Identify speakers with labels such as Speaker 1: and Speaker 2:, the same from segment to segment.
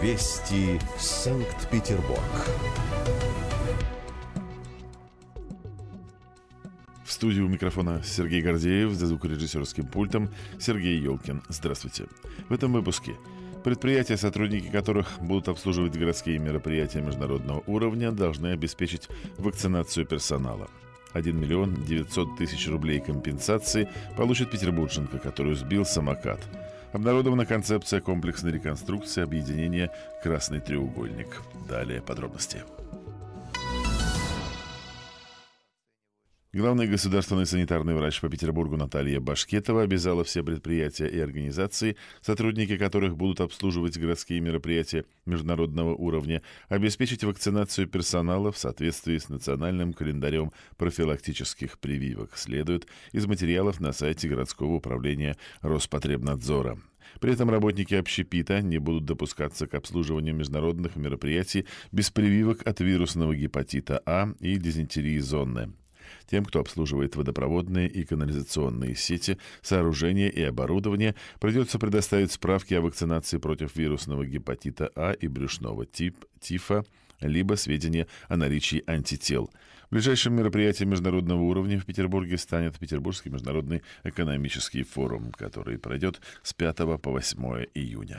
Speaker 1: Вести Санкт-Петербург.
Speaker 2: В студии у микрофона Сергей Гордеев, за звукорежиссерским пультом Сергей Ёлкин. Здравствуйте. В этом выпуске. Предприятия, сотрудники которых будут обслуживать городские мероприятия международного уровня, должны обеспечить вакцинацию персонала. 1 миллион 900 тысяч рублей компенсации получит петербурженка, которую сбил самокат. Обнародована концепция комплексной реконструкции объединения «Красный треугольник». Далее подробности. Главный государственный санитарный врач по Петербургу Наталья Башкетова обязала все предприятия и организации, сотрудники которых будут обслуживать городские мероприятия международного уровня, обеспечить вакцинацию персонала в соответствии с национальным календарем профилактических прививок, следует из материалов на сайте городского управления Роспотребнадзора. При этом работники общепита не будут допускаться к обслуживанию международных мероприятий без прививок от вирусного гепатита А и дизентерии зонной. Тем, кто обслуживает водопроводные и канализационные сети, сооружения и оборудование, придется предоставить справки о вакцинации против вирусного гепатита А и брюшного тифа, либо сведения о наличии антител. Ближайшим мероприятием международного уровня в Петербурге станет Петербургский международный экономический форум, который пройдет с 5 по 8 июня.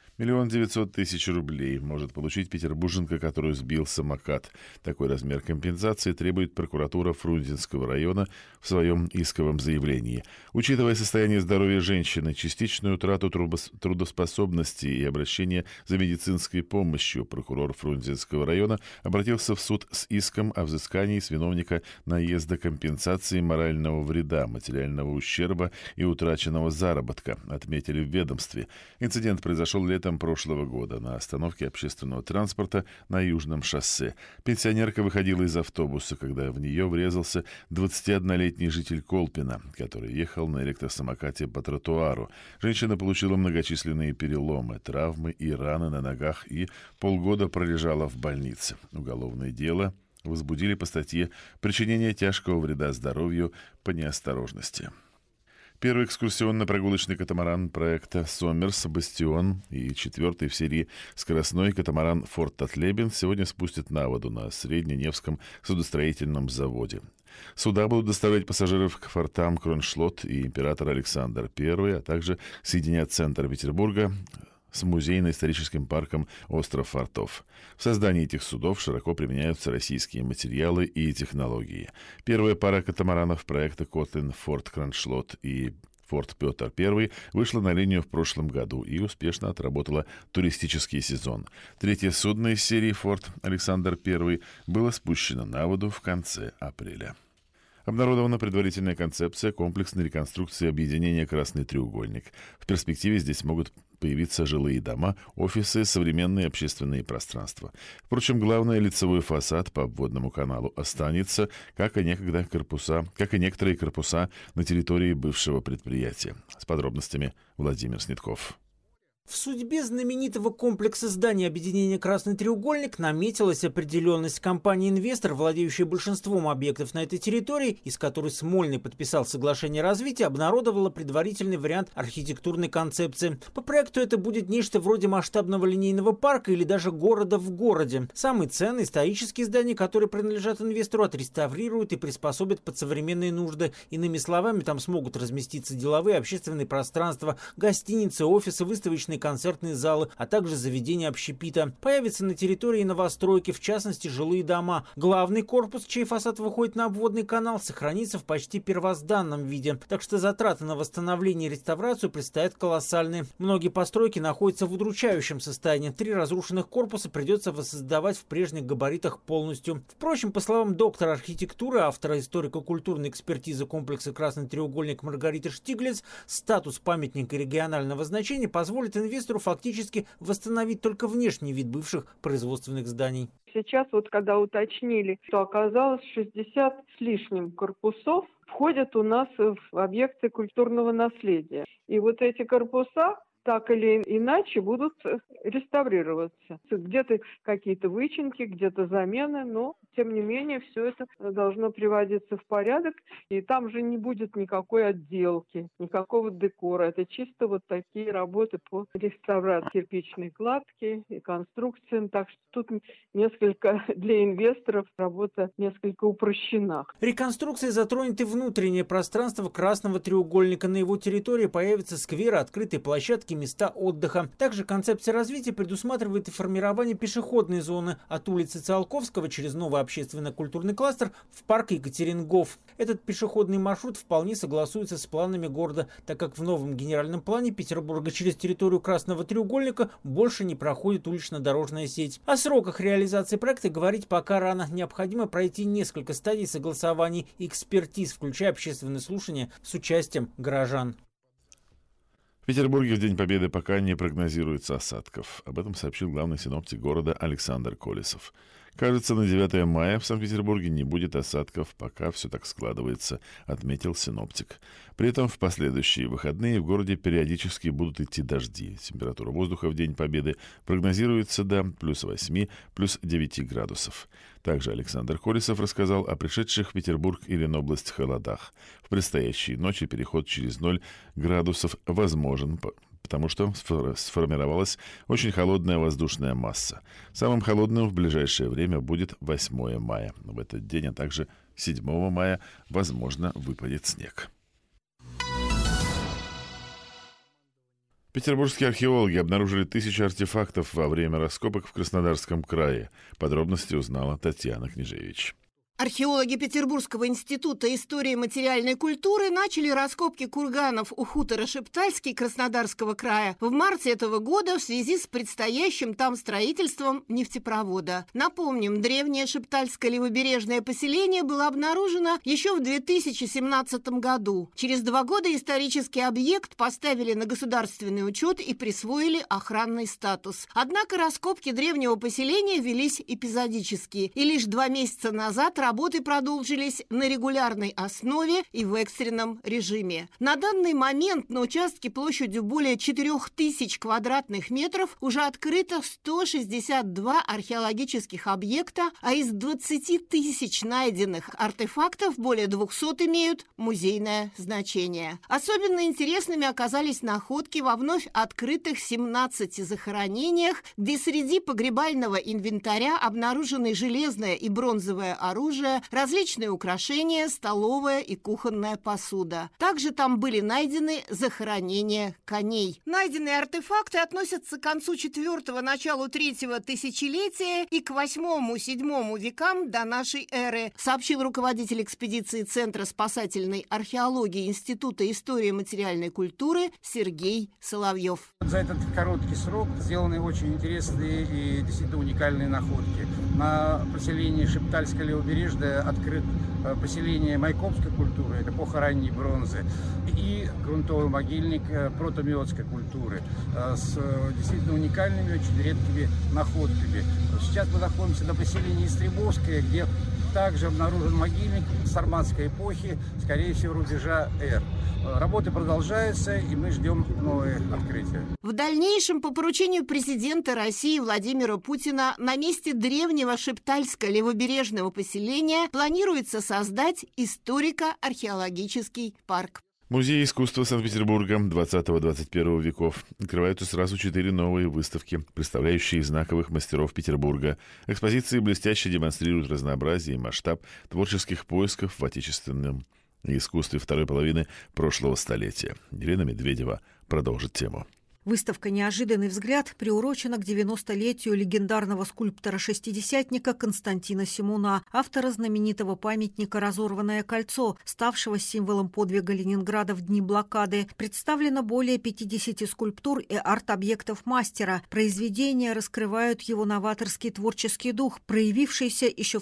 Speaker 2: 1 900 000 рублей может получить петербурженка, которую сбил самокат. Такой размер компенсации требует прокуратура Фрунзенского района в своем исковом заявлении. Учитывая состояние здоровья женщины, частичную утрату трудоспособности и обращение за медицинской помощью, прокурор Фрунзенского района обратился в суд с иском о взыскании с виновника наезда компенсации морального вреда, материального ущерба и утраченного заработка, отметили в ведомстве. Инцидент произошел летом прошлого года на остановке общественного транспорта на Южном шоссе. Пенсионерка выходила из автобуса, когда в нее врезался 21-летний житель Колпина, который ехал на электросамокате по тротуару. Женщина получила многочисленные переломы, травмы и раны на ногах и полгода пролежала в больнице. Уголовное дело возбудили по статье «Причинение тяжкого вреда здоровью по неосторожности». Первый экскурсионно-прогулочный катамаран проекта «Сомерс Бастион» и четвертый в серии скоростной катамаран «Форт Татлебен» сегодня спустят на воду на Средненевском судостроительном заводе. Суда будут доставлять пассажиров к фортам Кроншлот и Император Александр I, а также соединять центр Петербурга с музейно-историческим парком «Остров фортов». В создании этих судов широко применяются российские материалы и технологии. Первая пара катамаранов проекта «Котлин Форт Кроншлот» и «Форт Петр I» вышла на линию в прошлом году и успешно отработала туристический сезон. Третье судно из серии «Форт Александр I» было спущено на воду в конце апреля. Обнародована предварительная концепция комплексной реконструкции объединения «Красный треугольник». В перспективе здесь могут появиться жилые дома, офисы, современные общественные пространства. Впрочем, главный лицевой фасад по обводному каналу останется, как и некоторые корпуса на территории бывшего предприятия. С подробностями Владимир Снетков.
Speaker 3: В судьбе знаменитого комплекса зданий объединения «Красный треугольник» наметилась определенность. Компания-инвестор, владеющая большинством объектов на этой территории, из которой Смольный подписал соглашение о развитии, обнародовала предварительный вариант архитектурной концепции. По проекту это будет нечто вроде масштабного линейного парка или даже города в городе. Самые ценные исторические здания, которые принадлежат инвестору, отреставрируют и приспособят под современные нужды. Иными словами, там смогут разместиться деловые, общественные пространства, гостиницы, офисы, выставочные концертные залы, а также заведения общепита. Появятся на территории новостройки, в частности, жилые дома. Главный корпус, чей фасад выходит на обводный канал, сохранится в почти первозданном виде. Так что затраты на восстановление и реставрацию предстоят колоссальные. Многие постройки находятся в удручающем состоянии. 3 разрушенных корпуса придется воссоздавать в прежних габаритах полностью. Впрочем, по словам доктора архитектуры, автора историко-культурной экспертизы комплекса «Красный треугольник» Маргариты Штиглиц, статус памятника регионального значения позволит инвестору фактически восстановить только внешний вид бывших производственных зданий.
Speaker 4: Сейчас когда уточнили, что оказалось 60 с лишним корпусов входят у нас в объекты культурного наследия. И эти корпуса так или иначе будут реставрироваться. Где-то какие-то вычинки, где-то замены, но тем не менее все это должно приводиться в порядок, и там же не будет никакой отделки, никакого декора. Это чисто вот такие работы по реставрации кирпичной кладки и конструкциям. Так что тут несколько для инвесторов работа несколько упрощена.
Speaker 3: Реконструкцией затронет и внутреннее пространство Красного треугольника. На его территории появятся скверы, открытые площадки, места отдыха. Также концепция развития предусматривает и формирование пешеходной зоны от улицы Циолковского через новый общественно-культурный кластер в парк Екатерингоф. Этот пешеходный маршрут вполне согласуется с планами города, так как в новом генеральном плане Петербурга через территорию Красного треугольника больше не проходит улично-дорожная сеть. О сроках реализации проекта говорить пока рано. Необходимо пройти несколько стадий согласований и экспертиз, включая общественные слушания с участием горожан.
Speaker 2: В Петербурге в День Победы пока не прогнозируется осадков. Об этом сообщил главный синоптик города Александр Колесов. Кажется, на 9 мая в Санкт-Петербурге не будет осадков, пока все так складывается, отметил синоптик. При этом в последующие выходные в городе периодически будут идти дожди. Температура воздуха в День Победы прогнозируется до +8, +9 градусов. Также Александр Колесов рассказал о пришедших в Петербург и Ленобласть холодах. В предстоящие ночи переход через 0 градусов возможен, потому что сформировалась очень холодная воздушная масса. Самым холодным в ближайшее время будет 8 мая. В этот день, а также 7 мая, возможно, выпадет снег. Петербургские археологи обнаружили 1000 артефактов во время раскопок в Краснодарском крае. Подробности узнала Татьяна Княжевич.
Speaker 5: Археологи Петербургского института истории материальной культуры начали раскопки курганов у хутора Шептальский Краснодарского края в марте этого года в связи с предстоящим там строительством нефтепровода. Напомним, древнее Шептальское левобережное поселение было обнаружено еще в 2017 году. Через 2 года исторический объект поставили на государственный учет и присвоили охранный статус. Однако раскопки древнего поселения велись эпизодически, и лишь 2 месяца назад работы продолжились на регулярной основе и в экстренном режиме. На данный момент на участке площадью более 4000 квадратных метров уже открыто 162 археологических объекта, а из 20 тысяч найденных артефактов более 200 имеют музейное значение. Особенно интересными оказались находки во вновь открытых 17 захоронениях, где среди погребального инвентаря обнаружены железное и бронзовое оружие, различные украшения, столовая и кухонная посуда. Также там были найдены захоронения коней. Найденные артефакты относятся к концу 4-го, началу 3-го тысячелетия и к 8-7 векам до нашей эры, сообщил руководитель экспедиции Центра спасательной археологии Института истории материальной культуры Сергей Соловьев.
Speaker 6: За этот короткий срок сделаны очень интересные и действительно уникальные находки. На поселении Шептальское левобережье открыт поселение майкопской культуры, это эпоха ранней бронзы, и грунтовый могильник протомиотской культуры с действительно уникальными, очень редкими находками. Сейчас мы находимся на поселении Истребовское, где также обнаружен могильник сарматской эпохи, скорее всего, рубежа Р. Работы продолжаются, и мы ждем новые открытия.
Speaker 5: В дальнейшем, по поручению президента России Владимира Путина, на месте древнего Шептальского левобережного поселения планируется создать историко-археологический парк.
Speaker 2: Музей искусства Санкт-Петербурга 20-21 веков открываются сразу 4 новые выставки, представляющие знаковых мастеров Петербурга. Экспозиции блестяще демонстрируют разнообразие и масштаб творческих поисков в отечественном искусстве второй половины прошлого столетия. Елена Медведева продолжит тему.
Speaker 7: Выставка «Неожиданный взгляд» приурочена к 90-летию легендарного скульптора-шестидесятника Константина Симуна, автора знаменитого памятника «Разорванное кольцо», ставшего символом подвига Ленинграда в дни блокады. Представлено более 50 скульптур и арт-объектов мастера. Произведения раскрывают его новаторский творческий дух, проявившийся еще в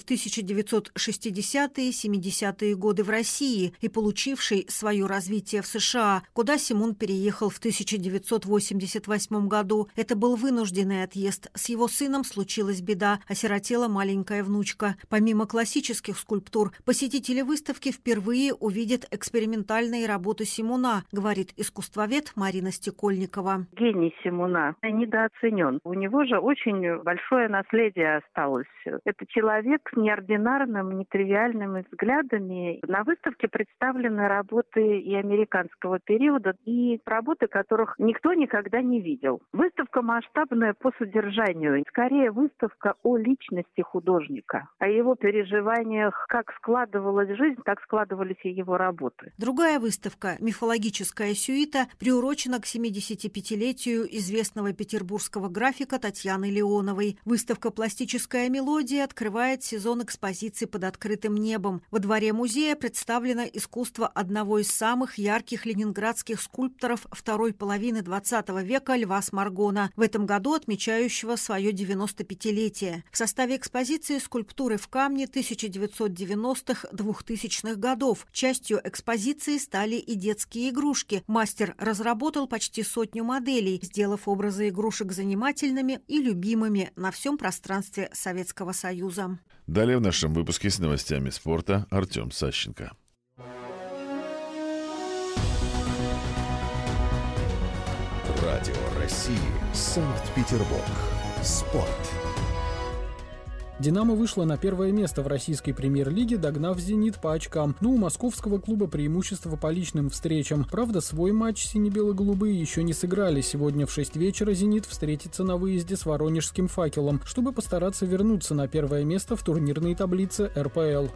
Speaker 7: 1960-е и 70-е годы в России и получивший свое развитие в США, куда Симун переехал в 1980 1988 году. Это был вынужденный отъезд. С его сыном случилась беда, осиротела маленькая внучка. Помимо классических скульптур, посетители выставки впервые увидят экспериментальные работы Симуна, говорит искусствовед Марина Стекольникова.
Speaker 8: Гений Симуна недооценен. У него же очень большое наследие осталось. Это человек с неординарным, нетривиальными взглядами. На выставке представлены работы и американского периода, и работы, которых никто никогда не видел. Выставка масштабная по содержанию. Скорее, выставка о личности художника, о его переживаниях, как складывалась жизнь, так складывались и его работы.
Speaker 7: Другая выставка «Мифологическая сюита» приурочена к 75-летию известного петербургского графика Татьяны Леоновой. Выставка «Пластическая мелодия» открывает сезон экспозиций под открытым небом. Во дворе музея представлено искусство одного из самых ярких ленинградских скульпторов второй половины XX века Льва Сморгона, в этом году отмечающего свое 95-летие. В составе экспозиции скульптуры в камне 1990-2000-х годов. Частью экспозиции стали и детские игрушки. Мастер разработал почти 100 моделей, сделав образы игрушек занимательными и любимыми на всем пространстве Советского Союза.
Speaker 2: Далее в нашем выпуске с новостями спорта Артем Сащенко.
Speaker 1: Радио России. Санкт-Петербург. Спорт.
Speaker 9: «Динамо» вышла на первое место в российской премьер-лиге, догнав «Зенит» по очкам. Но у московского клуба преимущество по личным встречам. Правда, свой матч сине-бело-голубые еще не сыграли. Сегодня в 6 вечера «Зенит» встретится на выезде с воронежским «Факелом», чтобы постараться вернуться на первое место в турнирной таблице РПЛ.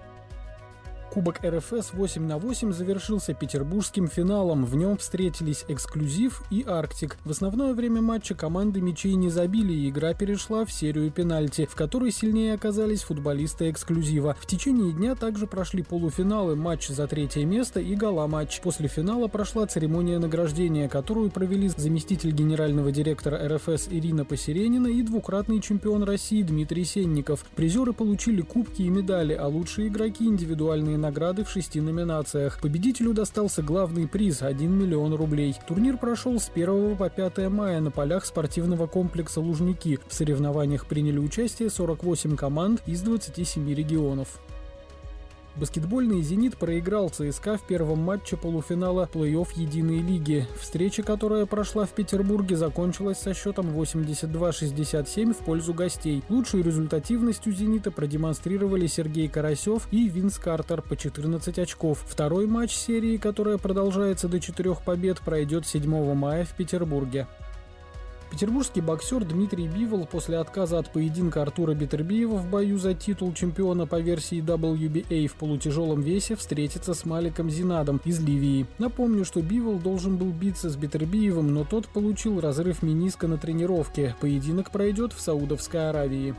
Speaker 9: Кубок РФС 8/8 завершился петербургским финалом. В нем встретились «Эксклюзив» и «Арктик». В основное время матча команды мячей не забили, и игра перешла в серию пенальти, в которой сильнее оказались футболисты «Эксклюзива». В течение дня также прошли полуфиналы, матч за 3 место и гала-матч. После финала прошла церемония награждения, которую провели заместитель генерального директора РФС Ирина Посеренина и двукратный чемпион России Дмитрий Сенников. Призеры получили кубки и медали, а лучшие игроки – индивидуальные награды в 6 номинациях. Победителю достался главный приз – 1 миллион рублей. Турнир прошел с 1 по 5 мая на полях спортивного комплекса «Лужники». В соревнованиях приняли участие 48 команд из 27 регионов. Баскетбольный «Зенит» проиграл ЦСКА в первом матче полуфинала плей-офф Единой лиги. Встреча, которая прошла в Петербурге, закончилась со счетом 82-67 в пользу гостей. Лучшую результативность у «Зенита» продемонстрировали Сергей Карасев и Винс Картер по 14 очков. Второй матч серии, которая продолжается до 4 побед, пройдет 7 мая в Петербурге. Петербургский боксер Дмитрий Бивол после отказа от поединка Артура Бетербиева в бою за титул чемпиона по версии WBA в полутяжелом весе встретится с Маликом Зинадом из Ливии. Напомню, что Бивол должен был биться с Бетербиевым, но тот получил разрыв мениска на тренировке. Поединок пройдет в Саудовской Аравии.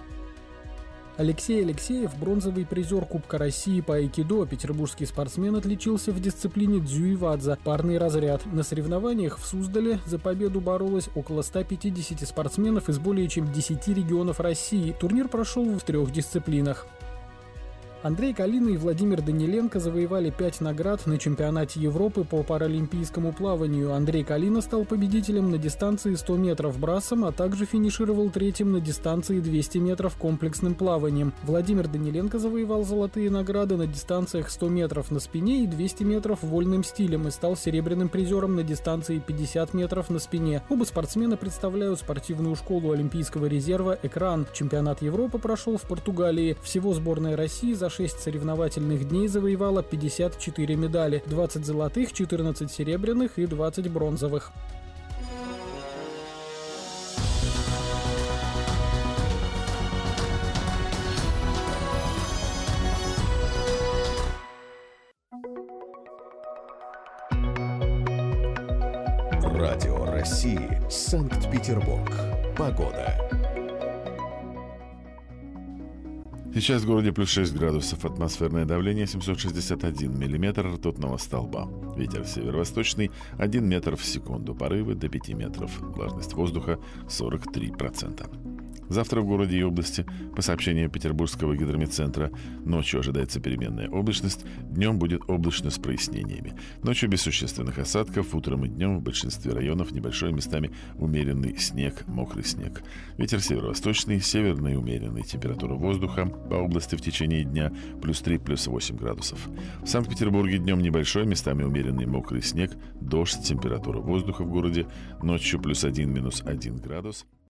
Speaker 9: Алексей Алексеев – бронзовый призер Кубка России по айкидо. Петербургский спортсмен отличился в дисциплине дзюйвадза – парный разряд. На соревнованиях в Суздале за победу боролось около 150 спортсменов из более чем 10 регионов России. Турнир прошел в 3 дисциплинах. Андрей Калина и Владимир Даниленко завоевали 5 наград на чемпионате Европы по паралимпийскому плаванию. Андрей Калина стал победителем на дистанции 100 метров брасом, а также финишировал 3-м на дистанции 200 метров комплексным плаванием. Владимир Даниленко завоевал золотые награды на дистанциях 100 метров на спине и 200 метров вольным стилем и стал серебряным призером на дистанции 50 метров на спине. Оба спортсмена представляют спортивную школу Олимпийского резерва «Экран». Чемпионат Европы прошел в Португалии. Всего сборная России за 6 соревновательных дней завоевала 54 медали, 20 золотых, 14 серебряных и 20 бронзовых.
Speaker 1: Радио России. Санкт-Петербург. Погода.
Speaker 2: Сейчас в городе плюс 6 градусов, атмосферное давление 761 миллиметр ртутного столба. Ветер северо-восточный 1 метр в секунду, порывы до 5 метров. Влажность воздуха 43%. Завтра в городе и области, по сообщению Петербургского гидрометцентра, ночью ожидается переменная облачность, днем будет облачно с прояснениями. Ночью без существенных осадков, утром и днем в большинстве районов небольшой, местами умеренный снег, мокрый снег. Ветер северо-восточный, северный умеренный. Температура воздуха по области в течение дня +3, +8 градусов. В Санкт-Петербурге днем небольшой, местами умеренный мокрый снег, дождь, температура воздуха в городе ночью +1, -1 градус.